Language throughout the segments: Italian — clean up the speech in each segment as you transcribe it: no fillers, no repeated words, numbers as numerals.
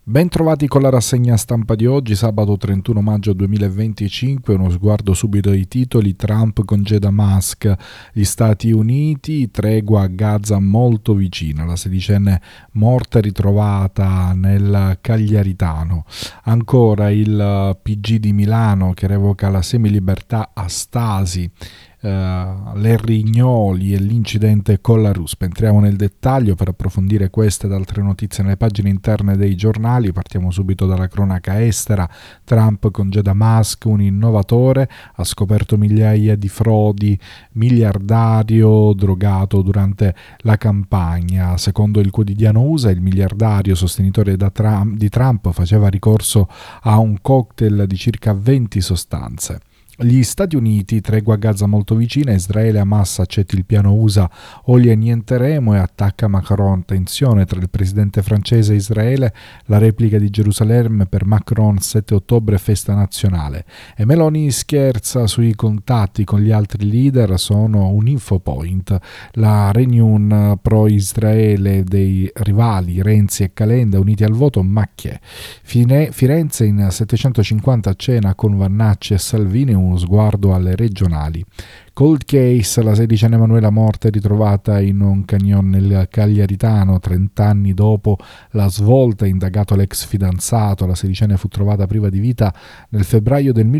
Ben trovati con la rassegna stampa di oggi, sabato 31 maggio 2025, uno sguardo subito ai titoli. Trump congeda Musk, gli Stati Uniti, tregua a Gaza molto vicina, la sedicenne morta ritrovata nel Cagliaritano. Ancora il PG di Milano che revoca la semilibertà a Stasi. Le Rignoli e l'incidente con la Ruspa. Entriamo nel dettaglio per approfondire queste ed altre notizie nelle pagine interne dei giornali. Partiamo subito dalla cronaca estera. Trump congeda Musk, un innovatore, ha scoperto migliaia di frodi, miliardario drogato durante la campagna. Secondo il quotidiano USA, il miliardario sostenitore di Trump faceva ricorso a un cocktail di circa 20 sostanze. Gli Stati Uniti, tregua a Gaza molto vicina, Israele Hamas accetti il piano USA o li annienteremo e attacca Macron, tensione tra il presidente francese e Israele, la replica di Gerusalemme per Macron 7 ottobre festa nazionale e Meloni scherza sui contatti con gli altri leader, sono un infopoint, la reunion pro-Israele dei rivali Renzi e Calenda uniti al voto, ma che? Firenze in 750 a cena con Vannacci e Salvini, uno sguardo alle regionali. Cold case, la sedicenne Emanuela morta ritrovata in un canyon nel Cagliaritano 30 anni dopo la svolta, indagato l'ex fidanzato. La sedicenne fu trovata priva di vita nel febbraio del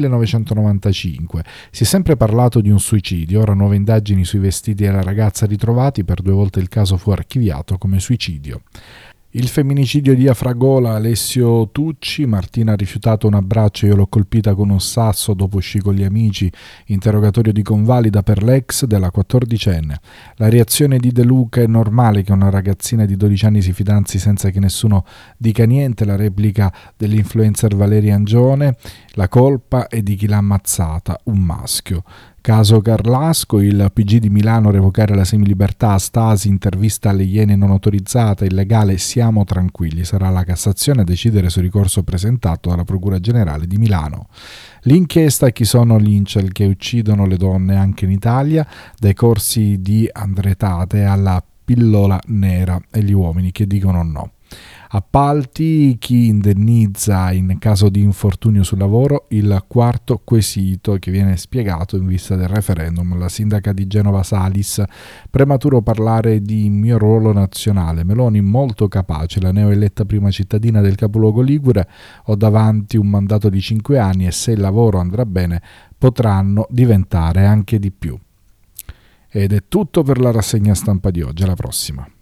1995. Si è sempre parlato di un suicidio, ora nuove indagini sui vestiti della ragazza ritrovati, per 2 volte il caso fu archiviato come suicidio. Il femminicidio di Afragola, Alessio Tucci, Martina ha rifiutato un abbraccio, io l'ho colpita con un sasso, dopo uscì con gli amici, interrogatorio di convalida per l'ex della 14enne. La reazione di De Luca: è normale che una ragazzina di 12 anni si fidanzi senza che nessuno dica niente, la replica dell'influencer Valeria Angione, la colpa è di chi l'ha ammazzata, un maschio. Caso Carlasco, il PG di Milano, revocare la semilibertà a Stasi, intervista alle Iene non autorizzata, illegale, siamo tranquilli, sarà la Cassazione a decidere sul ricorso presentato dalla Procura Generale di Milano. L'inchiesta: chi sono gli incel che uccidono le donne anche in Italia, dai corsi di andretate alla pillola nera e gli uomini che dicono no. Appalti, chi indennizza in caso di infortunio sul lavoro, il quarto quesito che viene spiegato in vista del referendum. La sindaca di Genova Salis: prematuro parlare di mio ruolo nazionale, Meloni molto capace, la neoeletta prima cittadina del capoluogo ligure, ho davanti un mandato di 5 anni e se il lavoro andrà bene potranno diventare anche di più. Ed è tutto per la rassegna stampa di oggi, alla prossima.